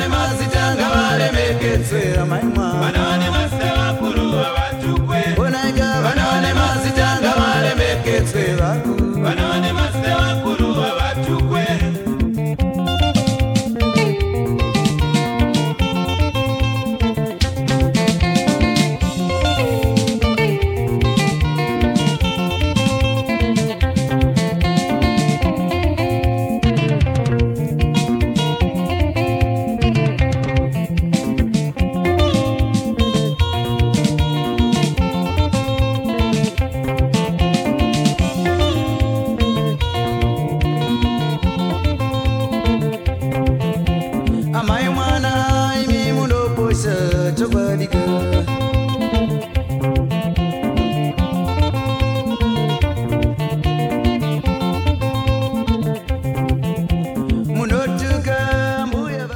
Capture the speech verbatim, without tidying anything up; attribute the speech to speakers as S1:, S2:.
S1: banone mazitanga balemeketse amaimwa banone masaba kuru abatukwe onaga banone mazitanga balemeketse baku banone masaba kuru abatukwe my